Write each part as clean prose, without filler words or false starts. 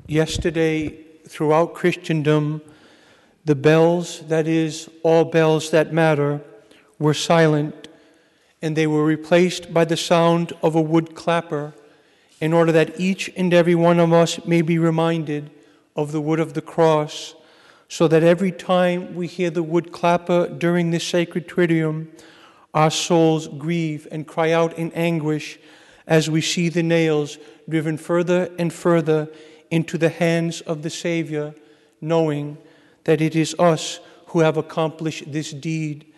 Yesterday, throughout Christendom, the bells, that is, all bells that matter, were silent, and they were replaced by the sound of a wood clapper, in order that each and every one of us may be reminded of the wood of the cross, so that every time we hear the wood clapper during this sacred Triduum, our souls grieve and cry out in anguish as we see the nails driven further and further into the hands of the Savior, knowing that it is us who have accomplished this deed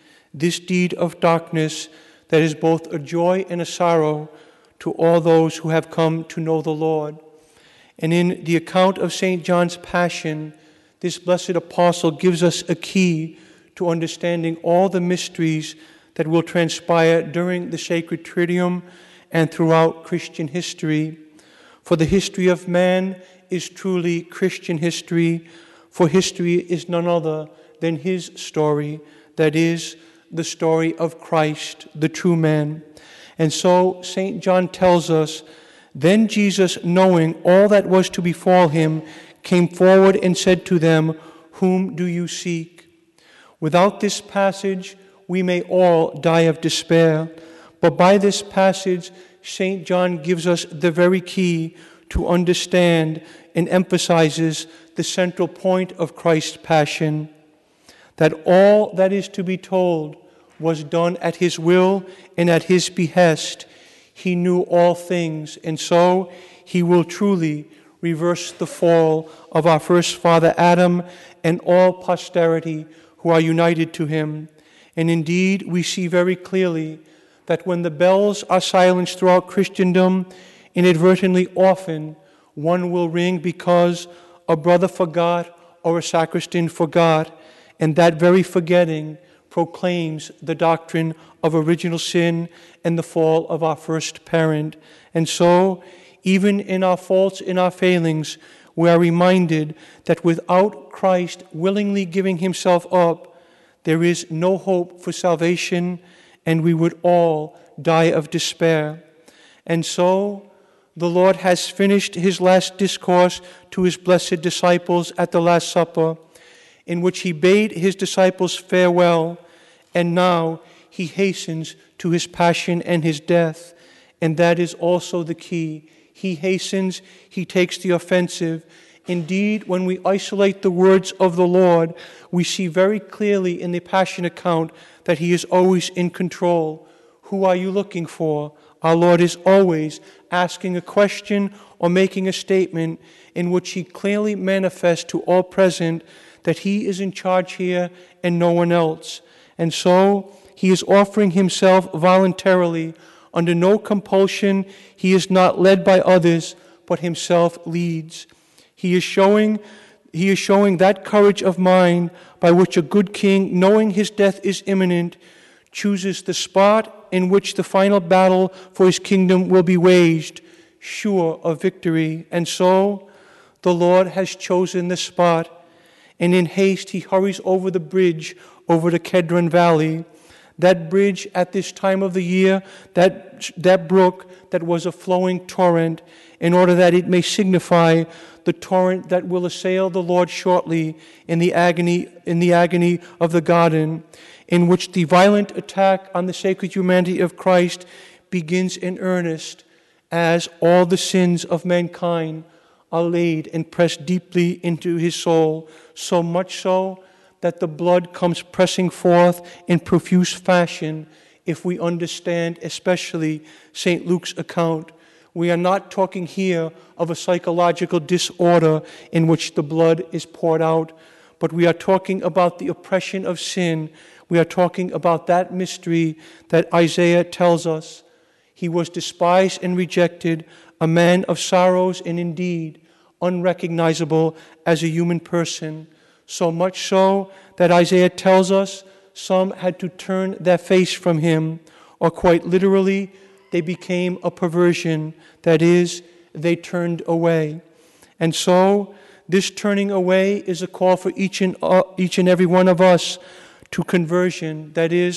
of darkness that is both a joy and a sorrow to all those who have come to know the Lord. And in the account of St. John's Passion, this blessed apostle gives us a key to understanding all the mysteries that will transpire during the sacred Triduum and throughout Christian history. For the history of man is truly Christian history, for history is none other than his story, that is, the story of Christ, the true man. And so St. John tells us, "Then Jesus, knowing all that was to befall him, came forward and said to them, 'Whom do you seek?'" Without this passage, we may all die of despair. But by this passage, St. John gives us the very key to understand and emphasizes the central point of Christ's passion, that all that is to be told was done at his will and at his behest. He knew all things, and so he will truly reverse the fall of our first father Adam and all posterity who are united to him. And indeed, we see very clearly that when the bells are silenced throughout Christendom, inadvertently often one will ring because a brother forgot or a sacristan forgot, and that very forgetting proclaims the doctrine of original sin and the fall of our first parent. And so, even in our faults, in our failings, we are reminded that without Christ willingly giving himself up, there is no hope for salvation, and we would all die of despair. And so, the Lord has finished his last discourse to his blessed disciples at the Last Supper, in which he bade his disciples farewell, and now he hastens to his passion and his death. And that is also the key. He hastens, he takes the offensive. Indeed, when we isolate the words of the Lord, we see very clearly in the Passion account that he is always in control. Who are you looking for? Our Lord is always asking a question or making a statement in which he clearly manifests to all present that he is in charge here and no one else. And so he is offering himself voluntarily, under no compulsion. He is not led by others, but himself leads. He is showing that courage of mind by which a good king, knowing his death is imminent, chooses the spot in which the final battle for his kingdom will be waged, sure of victory. And so the Lord has chosen the spot, and in haste he hurries over the bridge over the Kedron Valley. That bridge at this time of the year, that brook that was a flowing torrent, in order that it may signify the torrent that will assail the Lord shortly in the agony of the garden, in which the violent attack on the sacred humanity of Christ begins in earnest, as all the sins of mankind are laid and pressed deeply into his soul, so much so that the blood comes pressing forth in profuse fashion. If we understand especially St. Luke's account, we are not talking here of a psychological disorder in which the blood is poured out, but we are talking about the oppression of sin. We are talking about that mystery that Isaiah tells us. He was despised and rejected, a man of sorrows and indeed unrecognizable as a human person. So much so that Isaiah tells us some had to turn their face from him, or quite literally, they became a perversion. That is, they turned away. And so, this turning away is a call for each and every one of us to conversion. That is,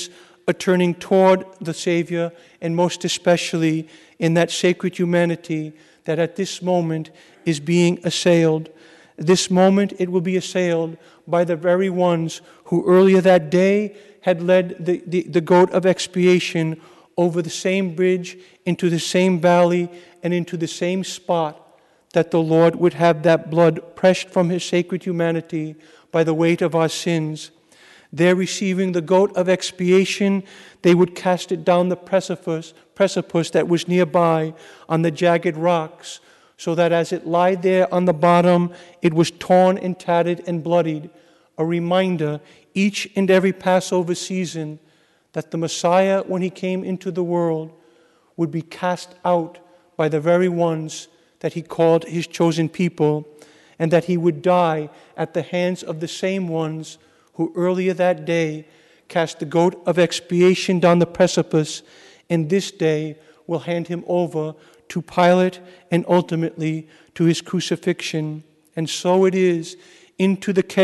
a turning toward the Savior, and most especially in that sacred humanity that at this moment is being assailed. This moment it will be assailed by the very ones who earlier that day had led the goat of expiation over the same bridge, into the same valley, and into the same spot, that the Lord would have that blood pressed from his sacred humanity by the weight of our sins. There, receiving the goat of expiation, they would cast it down the precipice that was nearby on the jagged rocks, so that as it lay there on the bottom, it was torn and tattered and bloodied, a reminder each and every Passover season that the Messiah, when he came into the world, would be cast out by the very ones that he called his chosen people, and that he would die at the hands of the same ones who earlier that day cast the goat of expiation down the precipice, and this day will hand him over to Pilate and ultimately to his crucifixion. And so it is into the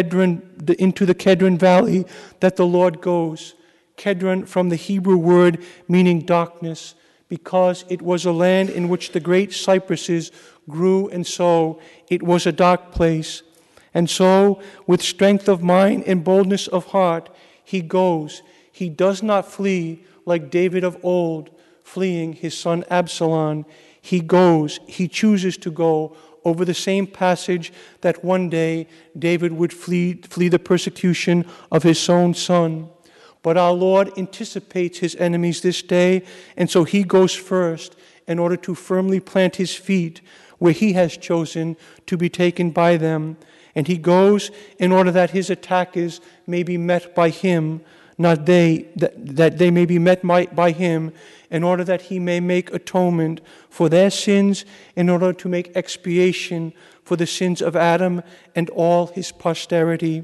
Kedron Valley that the Lord goes. Kedron, from the Hebrew word meaning darkness, because it was a land in which the great cypresses grew, and so it was a dark place. And so, with strength of mind and boldness of heart, he goes. He does not flee like David of old, fleeing his son Absalom. He goes, he chooses to go over the same passage that one day David would flee the persecution of his own son. But our Lord anticipates his enemies this day, and so he goes first in order to firmly plant his feet where he has chosen to be taken by them. And he goes in order that his attackers may be met by him, not they, that they may be met by him, in order that he may make atonement for their sins, in order to make expiation for the sins of Adam and all his posterity.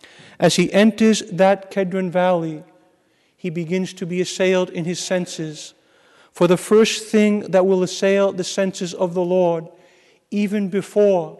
As he enters that Kedron Valley, he begins to be assailed in his senses. For the first thing that will assail the senses of the Lord, even before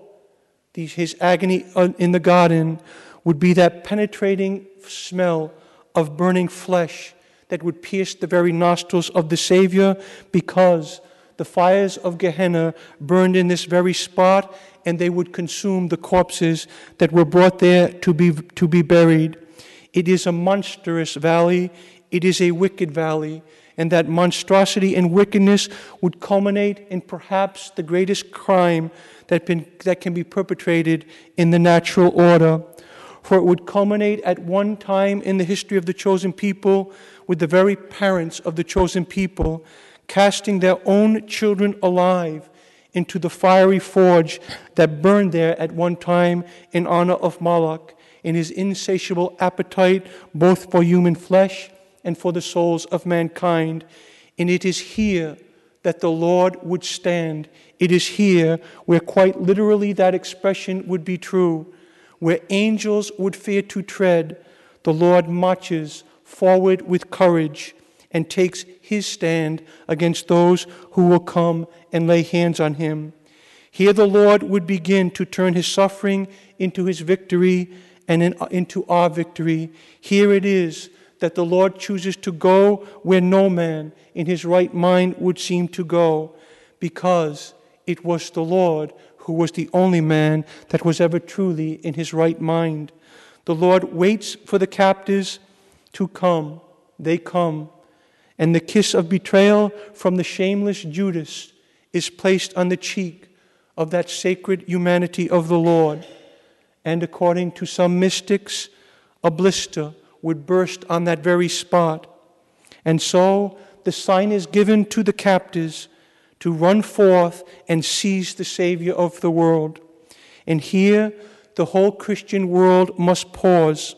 his agony in the garden, would be that penetrating smell of burning flesh that would pierce the very nostrils of the Savior, because the fires of Gehenna burned in this very spot, and they would consume the corpses that were brought there to be buried. It is a monstrous valley. It is a wicked valley. And that monstrosity and wickedness would culminate in perhaps the greatest crime that can be perpetrated in the natural order. For it would culminate at one time in the history of the chosen people with the very parents of the chosen people casting their own children alive into the fiery forge that burned there at one time in honor of Moloch, in his insatiable appetite both for human flesh and for the souls of mankind. And it is here that the Lord would stand. It is here where quite literally that expression would be true. Where angels would fear to tread, the Lord marches forward with courage and takes his stand against those who will come and lay hands on him. Here the Lord would begin to turn his suffering into his victory and into our victory. Here it is that the Lord chooses to go where no man in his right mind would seem to go, because it was the Lord who was the only man that was ever truly in his right mind. The Lord waits for the captives to come. They come. And the kiss of betrayal from the shameless Judas is placed on the cheek of that sacred humanity of the Lord. And according to some mystics, a blister would burst on that very spot. And so the sign is given to the captives to run forth and seize the Savior of the world. And here the whole Christian world must pause,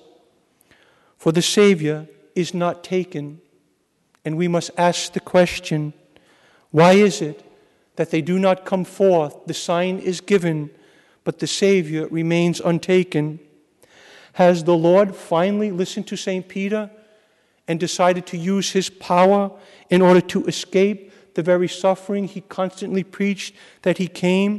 for the Savior is not taken. And we must ask the question, why is it that they do not come forth? The sign is given, but the Savior remains untaken. Has the Lord finally listened to St. Peter and decided to use his power in order to escape the very suffering he constantly preached that he came?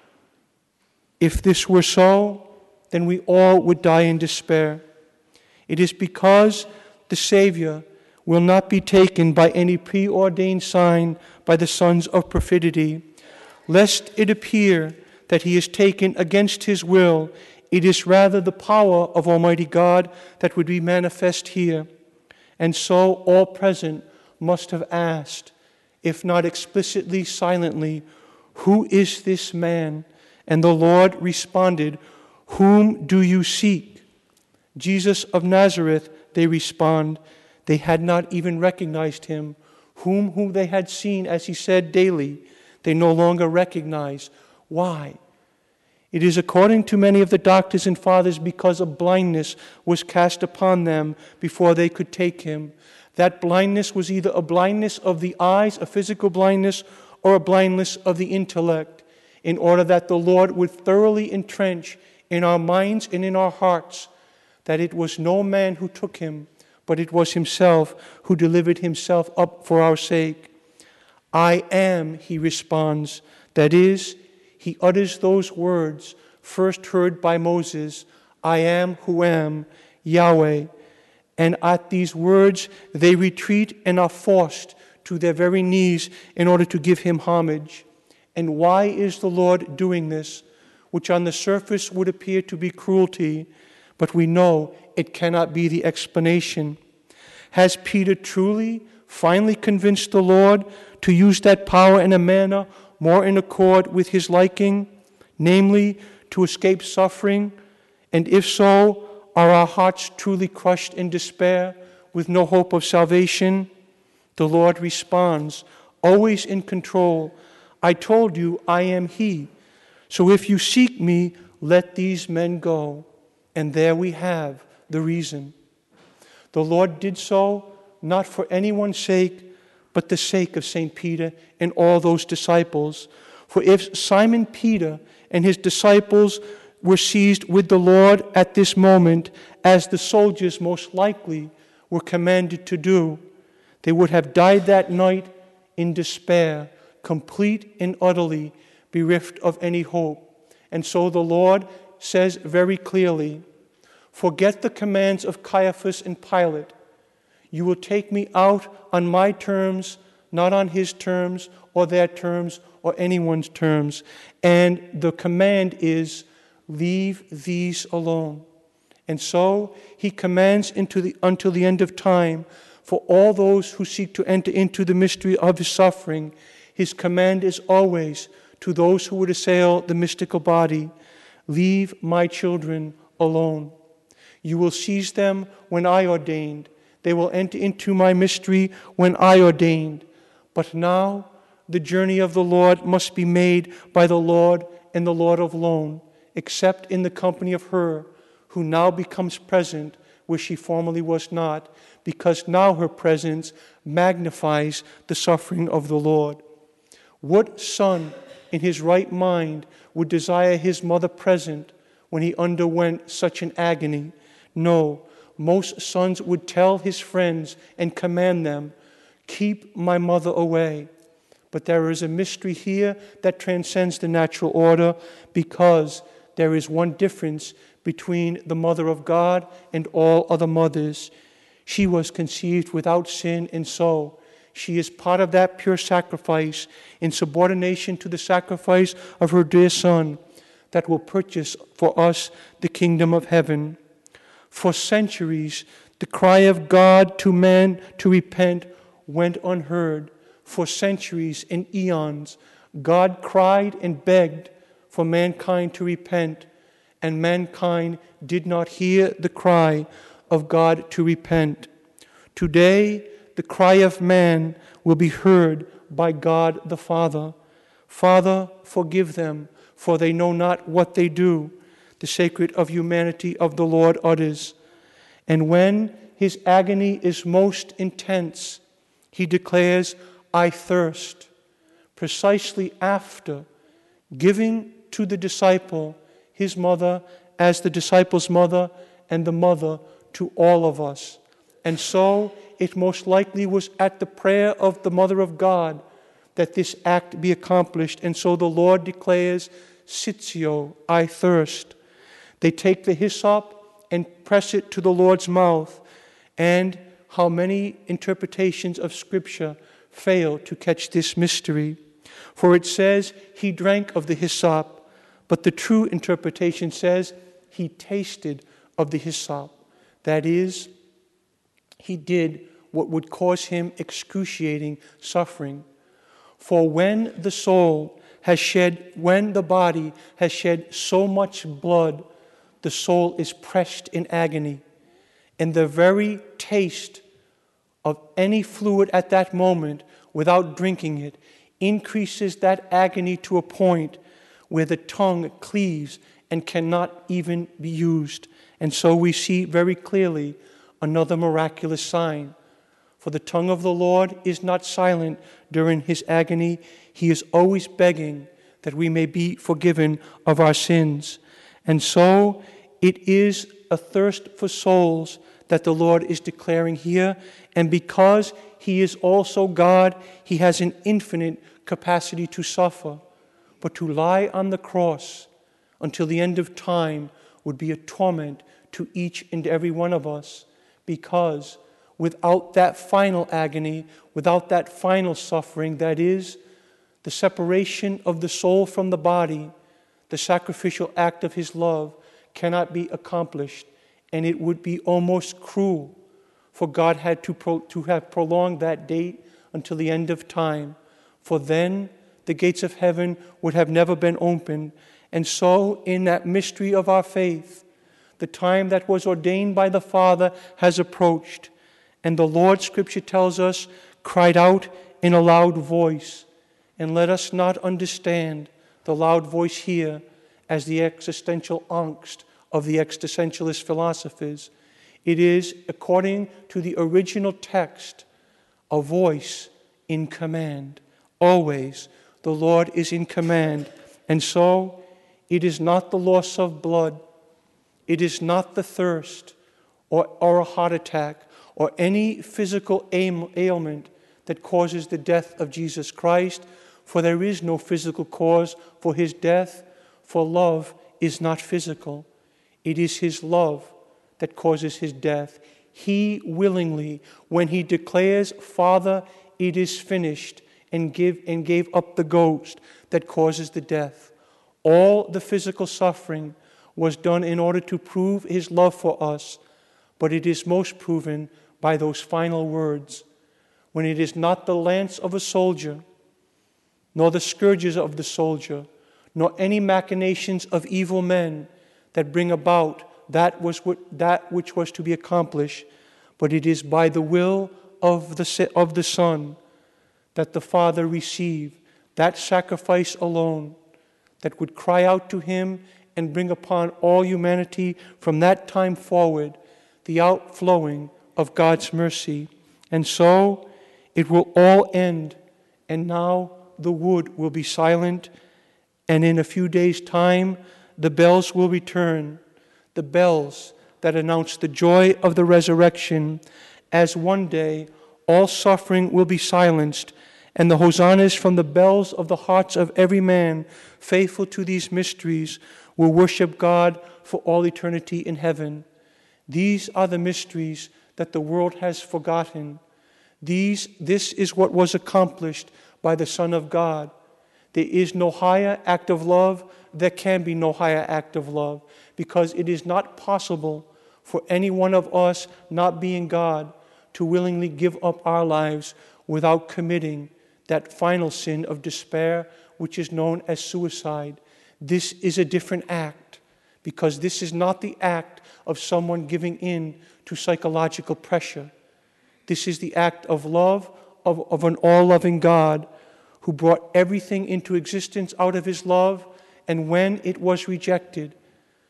If this were so, then we all would die in despair. It is because the Savior, will not be taken by any preordained sign by the sons of perfidy, lest it appear that he is taken against his will. It is rather the power of Almighty God that would be manifest here. And so all present must have asked, if not explicitly, silently, "Who is this man?" And the Lord responded, "Whom do you seek?" "Jesus of Nazareth," they respond. They had not even recognized him. Whom they had seen, as he said, daily, they no longer recognize. Why? It is according to many of the doctors and fathers because a blindness was cast upon them before they could take him. That blindness was either a blindness of the eyes, a physical blindness, or a blindness of the intellect, in order that the Lord would thoroughly entrench in our minds and in our hearts that it was no man who took him, but it was himself who delivered himself up for our sake. "I am," he responds. That is, he utters those words first heard by Moses, "I am who am, Yahweh." And at these words, they retreat and are forced to their very knees in order to give him homage. And why is the Lord doing this, which on the surface would appear to be cruelty, but we know it cannot be the explanation? Has Peter truly, finally convinced the Lord to use that power in a manner more in accord with his liking, namely, to escape suffering? And if so, are our hearts truly crushed in despair with no hope of salvation? The Lord responds, always in control, "I told you I am he. So if you seek me, let these men go." And there we have the reason. The Lord did so not for anyone's sake, but the sake of St. Peter and all those disciples. For if Simon Peter and his disciples were seized with the Lord at this moment, as the soldiers most likely were commanded to do, they would have died that night in despair, complete and utterly bereft of any hope. And so the Lord says very clearly, "Forget the commands of Caiaphas and Pilate. You will take me out on my terms, not on his terms or their terms or anyone's terms." And the command is, leave these alone. And so he commands until the end of time for all those who seek to enter into the mystery of his suffering. His command is always to those who would assail the mystical body, "Leave my children alone. You will seize them when I ordained. They will enter into my mystery when I ordained. But now the journey of the Lord must be made by the Lord and the Lord alone, except in the company of her who now becomes present where she formerly was not, because now her presence magnifies the suffering of the Lord." What son in his right mind would desire his mother present when he underwent such an agony? No, most sons would tell his friends and command them, "Keep my mother away." But there is a mystery here that transcends the natural order, because there is one difference between the mother of God and all other mothers. She was conceived without sin, and so she is part of that pure sacrifice in subordination to the sacrifice of her dear Son that will purchase for us the kingdom of heaven. For centuries, the cry of God to man to repent went unheard. For centuries and eons, God cried and begged for mankind to repent, and mankind did not hear the cry of God to repent. Today, the cry of man will be heard by God the Father. "Father, forgive them, for they know not what they do," the sacred of humanity of the Lord utters. And when his agony is most intense, he declares, "I thirst," precisely after giving to the disciple his mother as the disciple's mother and the mother to all of us. And so it most likely was at the prayer of the Mother of God that this act be accomplished. And so the Lord declares, "Sitio, I thirst." They take the hyssop and press it to the Lord's mouth, and how many interpretations of Scripture fail to catch this mystery. For it says he drank of the hyssop, but the true interpretation says he tasted of the hyssop. That is, he did what would cause him excruciating suffering. For when the body has shed so much blood, the soul is pressed in agony. And the very taste of any fluid at that moment, without drinking it, increases that agony to a point where the tongue cleaves and cannot even be used. And so we see very clearly another miraculous sign. For the tongue of the Lord is not silent during his agony. He is always begging that we may be forgiven of our sins. And so it is a thirst for souls that the Lord is declaring here. And because he is also God, he has an infinite capacity to suffer. But to lie on the cross until the end of time would be a torment to each and every one of us, because without that final agony, without that final suffering, that is, the separation of the soul from the body, the sacrificial act of his love cannot be accomplished, and it would be almost cruel for God had to have prolonged that date until the end of time, for then the gates of heaven would have never been opened. And so, in that mystery of our faith, the time that was ordained by the Father has approached, and the Lord, Scripture tells us, cried out in a loud voice. And let us not understand the loud voice here as the existential angst of the existentialist philosophers. It is, according to the original text, a voice in command. Always the Lord is in command. And so it is not the loss of blood, it is not the thirst or a heart attack or any physical ailment that causes the death of Jesus Christ, for there is no physical cause for his death, for love is not physical. It is his love that causes his death. He willingly, when he declares, Father, it is finished, and gave up the ghost that causes the death. All the physical suffering was done in order to prove his love for us, but it is most proven by those final words, when it is not the lance of a soldier, nor the scourges of the soldier, nor any machinations of evil men that bring about that which was to be accomplished, but it is by the will of the Son that the Father received that sacrifice alone that would cry out to him and bring upon all humanity from that time forward the outflowing of God's mercy. And so it will all end, and now the wood will be silent, and in a few days' time the bells will return, the bells that announce the joy of the resurrection, as one day all suffering will be silenced, and the hosannas from the bells of the hearts of every man faithful to these mysteries will worship God for all eternity in heaven. These are the mysteries that the world has forgotten. This is what was accomplished by the Son of God. There is no higher act of love. There can be no higher act of love, because it is not possible for any one of us, not being God, to willingly give up our lives without committing that final sin of despair, which is known as suicide. This is a different act, because this is not the act of someone giving in to psychological pressure. This is the act of love of an all-loving God who brought everything into existence out of his love, and when it was rejected,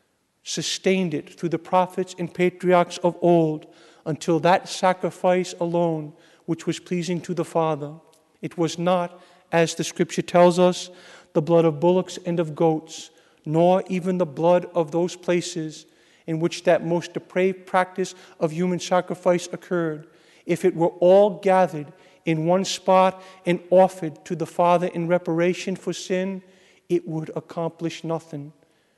sustained it through the prophets and patriarchs of old until that sacrifice alone which was pleasing to the Father. It was not, as the Scripture tells us, the blood of bullocks and of goats, nor even the blood of those places in which that most depraved practice of human sacrifice occurred. If it were all gathered in one spot and offered to the Father in reparation for sin, it would accomplish nothing.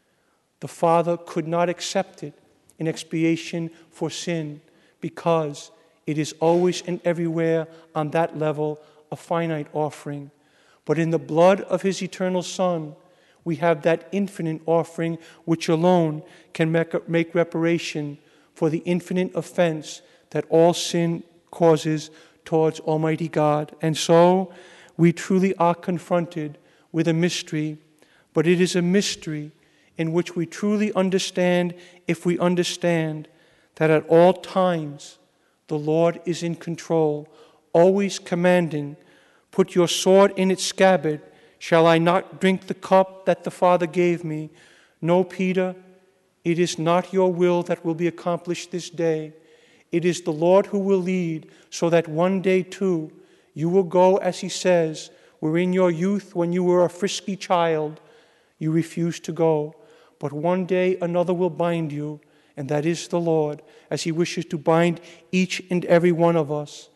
The Father could not accept it in expiation for sin, because it is always and everywhere on that level a finite offering. But in the blood of his eternal Son, we have that infinite offering which alone can make reparation for the infinite offense that all sin causes towards Almighty God. And so we truly are confronted with a mystery, but it is a mystery in which we truly understand, if we understand, that at all times the Lord is in control, always commanding, "Put your sword in its scabbard. Shall I not drink the cup that the Father gave me?" No, Peter, it is not your will that will be accomplished this day. It is the Lord who will lead, so that one day too you will go, as he says, where in your youth, when you were a frisky child, you refused to go. But one day another will bind you, and that is the Lord, as he wishes to bind each and every one of us.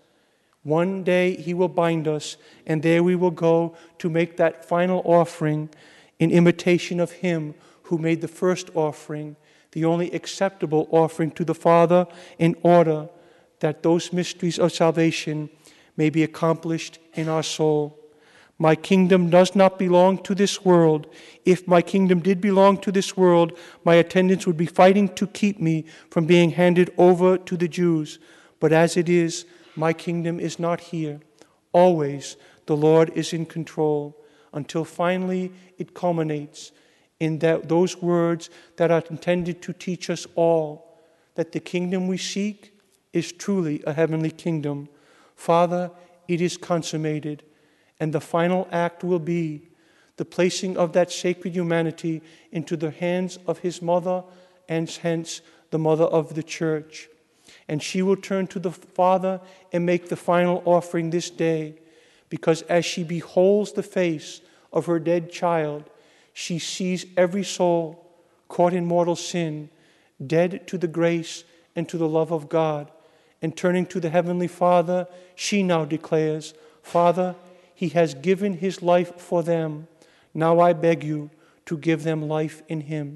One day he will bind us, and there we will go to make that final offering in imitation of him who made the first offering, the only acceptable offering to the Father, in order that those mysteries of salvation may be accomplished in our soul. My kingdom does not belong to this world. If my kingdom did belong to this world, my attendants would be fighting to keep me from being handed over to the Jews. But as it is, my kingdom is not here. Always the Lord is in control, until finally it culminates in those words that are intended to teach us all that the kingdom we seek is truly a heavenly kingdom. Father, it is consummated. And the final act will be the placing of that sacred humanity into the hands of his mother, and hence the mother of the church. And she will turn to the Father and make the final offering this day, because as she beholds the face of her dead child, she sees every soul caught in mortal sin, dead to the grace and to the love of God. And turning to the Heavenly Father, she now declares, "Father, he has given his life for them. Now I beg you to give them life in him."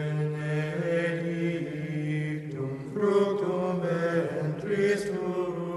Fructum ventris tuum.